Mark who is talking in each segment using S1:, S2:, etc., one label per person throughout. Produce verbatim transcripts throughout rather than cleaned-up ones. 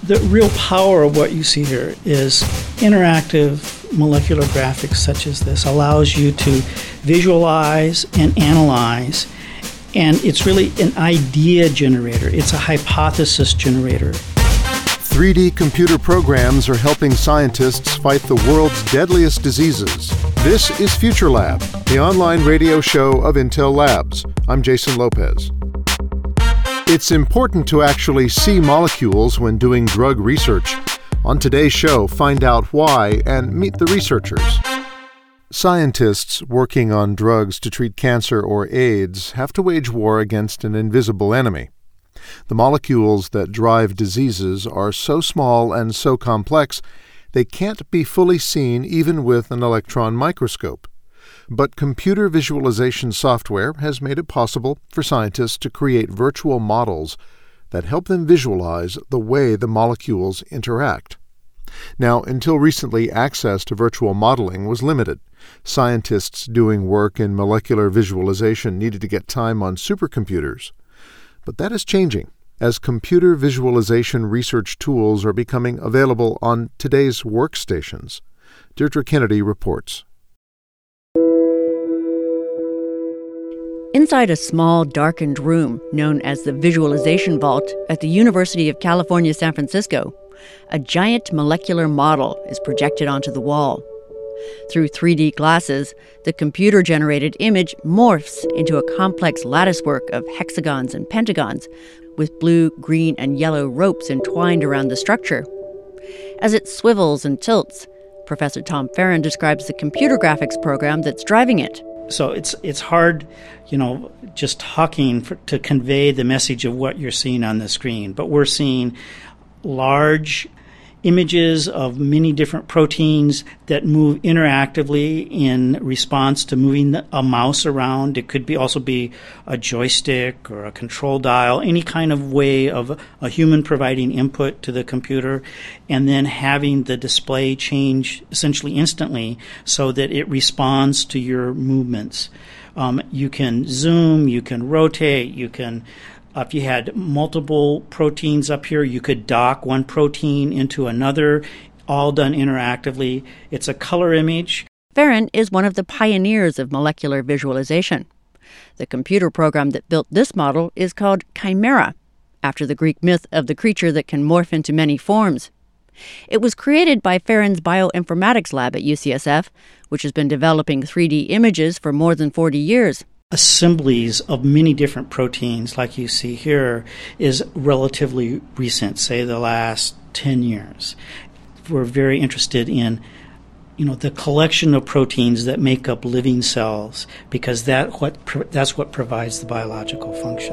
S1: The real power of what you see here is interactive molecular graphics such as this allows you to visualize and analyze, and it's really an idea generator. It's a hypothesis generator.
S2: three D computer programs are helping scientists fight the world's deadliest diseases. This is Future Lab, the online radio show of Intel Labs. I'm Jason Lopez. It's important to actually see molecules when doing drug research. On today's show, find out why and meet the researchers. Scientists working on drugs to treat cancer or AIDS have to wage war against an invisible enemy. The molecules that drive diseases are so small and so complex, they can't be fully seen even with an electron microscope. But computer visualization software has made it possible for scientists to create virtual models that help them visualize the way the molecules interact. Now, until recently, access to virtual modeling was limited. Scientists doing work in molecular visualization needed to get time on supercomputers. But that is changing, as computer visualization research tools are becoming available on today's workstations. Deirdre Kennedy reports.
S3: Inside a small, darkened room known as the Visualization Vault at the University of California, San Francisco, a giant molecular model is projected onto the wall. Through three D glasses, the computer-generated image morphs into a complex latticework of hexagons and pentagons, with blue, green, and yellow ropes entwined around the structure. As it swivels and tilts, Professor Tom Farron describes the computer graphics program that's driving it.
S1: So it's it's hard, you know, just talking for, to convey the message of what you're seeing on the screen. But we're seeing large images of many different proteins that move interactively in response to moving the, a mouse around. It could be also be a joystick or a control dial, any kind of way of a human providing input to the computer, and then having the display change essentially instantly so that it responds to your movements. Um, you can zoom, you can rotate, you can Uh, if you had multiple proteins up here, you could dock one protein into another, all done interactively. It's a color image.
S3: Farron is one of the pioneers of molecular visualization. The computer program that built this model is called Chimera, after the Greek myth of the creature that can morph into many forms. It was created by Farron's bioinformatics lab at U C S F, which has been developing three D images for more than forty years.
S1: Assemblies of many different proteins, like you see here, is relatively recent, say the last ten years. We're very interested in, you know, the collection of proteins that make up living cells, because that what that's what provides the biological function.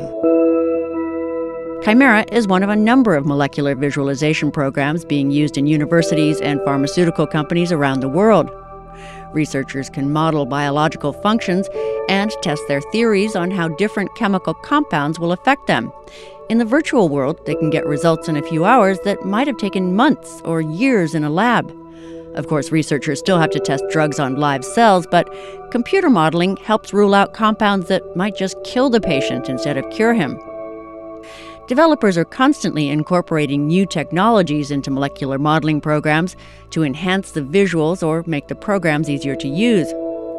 S3: Chimera is one of a number of molecular visualization programs being used in universities and pharmaceutical companies around the world. Researchers can model biological functions and test their theories on how different chemical compounds will affect them. In the virtual world, they can get results in a few hours that might have taken months or years in a lab. Of course, researchers still have to test drugs on live cells, but computer modeling helps rule out compounds that might just kill the patient instead of cure him. Developers are constantly incorporating new technologies into molecular modeling programs to enhance the visuals or make the programs easier to use.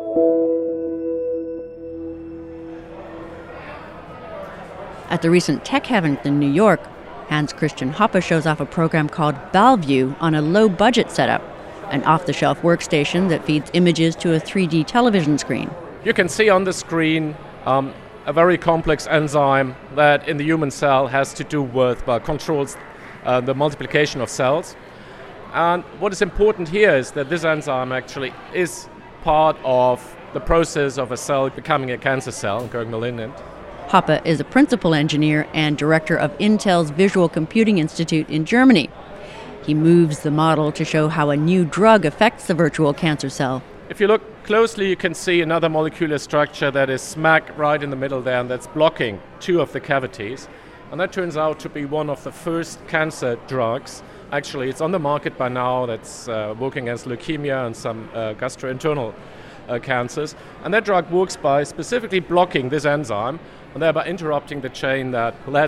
S3: At the recent Tech Heaven in New York, Hans Christian Hoppe shows off a program called BalView on a low-budget setup, an off-the-shelf workstation that feeds images to a three D television screen.
S4: You can see on the screen um, a very complex enzyme that in the human cell has to do with, well, controls uh, the multiplication of cells. And what is important here is that this enzyme actually is part of the process of a cell becoming a cancer cell and going malignant.
S3: Hoppe is a principal engineer and director of Intel's Visual Computing Institute in Germany. He moves the model to show how a new drug affects the virtual cancer cell.
S4: If you look closely, you can see another molecular structure that is smack right in the middle there, and that's blocking two of the cavities. And that turns out to be one of the first cancer drugs. Actually, it's on the market by now that's uh, working against leukemia and some uh, gastrointestinal uh, cancers. And that drug works by specifically blocking this enzyme, and thereby interrupting the chain that lets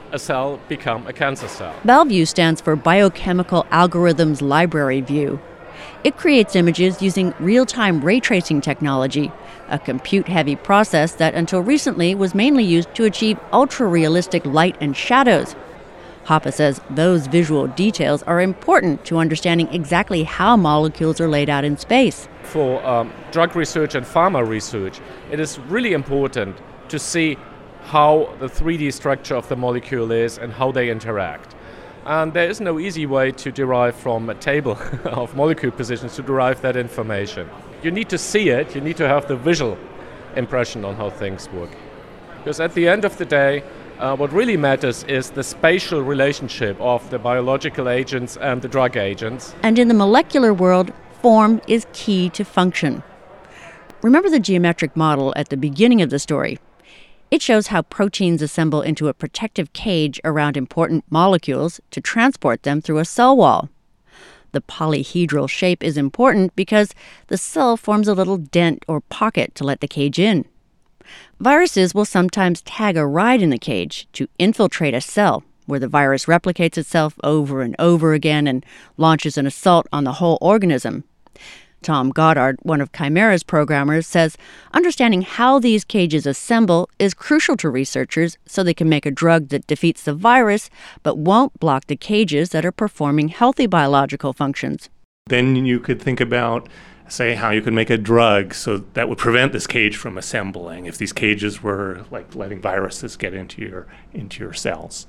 S4: a cell become a cancer cell.
S3: BalView stands for Biochemical Algorithms Library View. It creates images using real-time ray tracing technology, a compute-heavy process that until recently was mainly used to achieve ultra-realistic light and shadows. Hoppe says those visual details are important to understanding exactly how molecules are laid out in space.
S4: For um, drug research and pharma research, it is really important to see how the three D structure of the molecule is and how they interact. And there is no easy way to derive from a table of molecule positions to derive that information. You need to see it, you need to have the visual impression on how things work. Because at the end of the day, uh, what really matters is the spatial relationship of the biological agents and the drug agents.
S3: And in the molecular world, form is key to function. Remember the geometric model at the beginning of the story? It shows how proteins assemble into a protective cage around important molecules to transport them through a cell wall. The polyhedral shape is important because the cell forms a little dent or pocket to let the cage in. Viruses will sometimes tag a ride in the cage to infiltrate a cell, where the virus replicates itself over and over again and launches an assault on the whole organism. Tom Goddard, one of Chimera's programmers, says understanding how these cages assemble is crucial to researchers so they can make a drug that defeats the virus but won't block the cages that are performing healthy biological functions.
S5: Then you could think about, say, how you could make a drug so that would prevent this cage from assembling if these cages were like letting viruses get into your into your cells.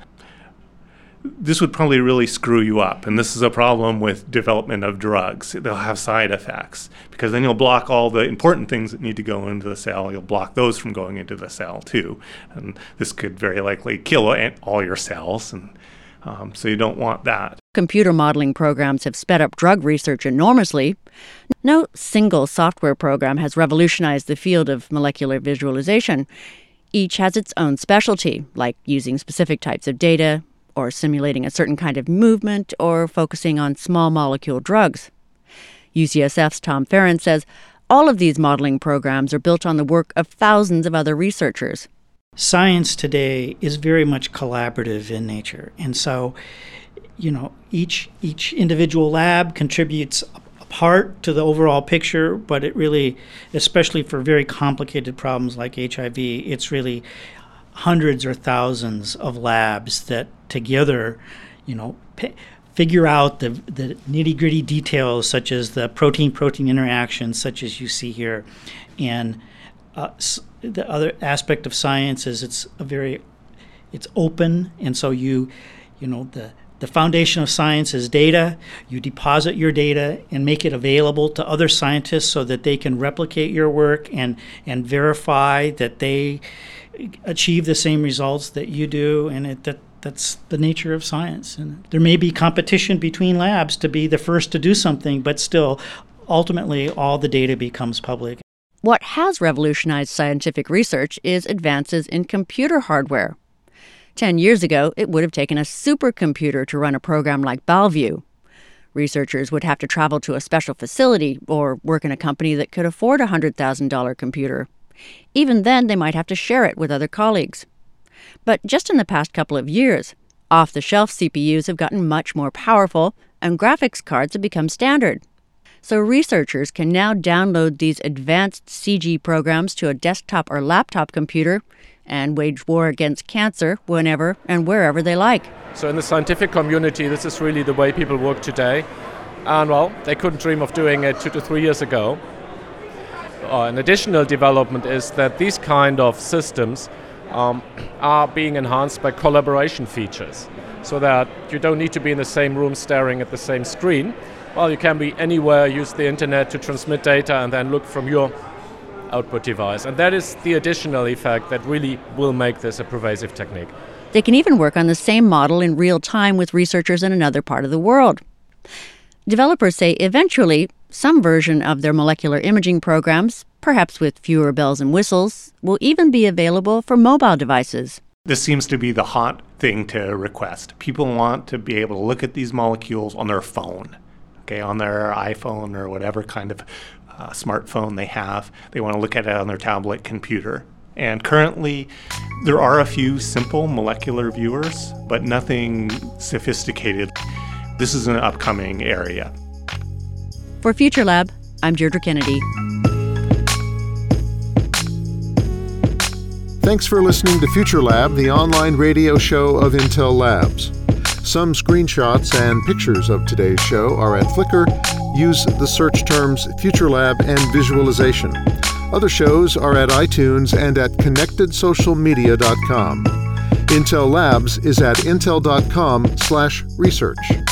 S5: This would probably really screw you up, and this is a problem with development of drugs. They'll have side effects, because then you'll block all the important things that need to go into the cell. You'll block those from going into the cell, too. And this could very likely kill all your cells, and um, so you don't want that.
S3: Computer modeling programs have sped up drug research enormously. No single software program has revolutionized the field of molecular visualization. Each has its own specialty, like using specific types of data, or simulating a certain kind of movement, or focusing on small molecule drugs. U C S F's Tom Farron says all of these modeling programs are built on the work of thousands of other researchers.
S1: Science today is very much collaborative in nature, and so, you know, each each individual lab contributes a part to the overall picture, but it really, especially for very complicated problems like H I V, it's really hundreds or thousands of labs that together, you know, p- figure out the, the nitty-gritty details, such as the protein-protein interactions, such as you see here. And uh, s- the other aspect of science is it's a very, it's open, and so you, you know, the the foundation of science is data. You deposit your data and make it available to other scientists so that they can replicate your work and and verify that they achieve the same results that you do, and it, that that's the nature of science. And there may be competition between labs to be the first to do something, but still, ultimately, all the data becomes public.
S3: What has revolutionized scientific research is advances in computer hardware. Ten years ago, it would have taken a supercomputer to run a program like BalView. Researchers would have to travel to a special facility or work in a company that could afford a one hundred thousand dollars computer. Even then, they might have to share it with other colleagues. But just in the past couple of years, off-the-shelf C P Us have gotten much more powerful, and graphics cards have become standard. So researchers can now download these advanced C G programs to a desktop or laptop computer and wage war against cancer whenever and wherever they like.
S4: So in the scientific community, this is really the way people work today. And, well, they couldn't dream of doing it two to three years ago. Uh, an additional development is that these kind of systems um, are being enhanced by collaboration features, so that you don't need to be in the same room staring at the same screen. Well, you can be anywhere, use the internet to transmit data, and then look from your output device. And that is the additional effect that really will make this a pervasive technique.
S3: They can even work on the same model in real time with researchers in another part of the world. Developers say eventually some version of their molecular imaging programs, perhaps with fewer bells and whistles, will even be available for mobile devices.
S5: This seems to be the hot thing to request. People want to be able to look at these molecules on their phone, okay, on their iPhone or whatever kind of uh, smartphone they have. They want to look at it on their tablet computer. And currently, there are a few simple molecular viewers, but nothing sophisticated. This is an upcoming area.
S3: For Future Lab, I'm Deirdre Kennedy.
S2: Thanks for listening to Future Lab, the online radio show of Intel Labs. Some screenshots and pictures of today's show are at Flickr. Use the search terms Future Lab and Visualization. Other shows are at iTunes and at connected social media dot com. Intel Labs is at intel dot com slash research.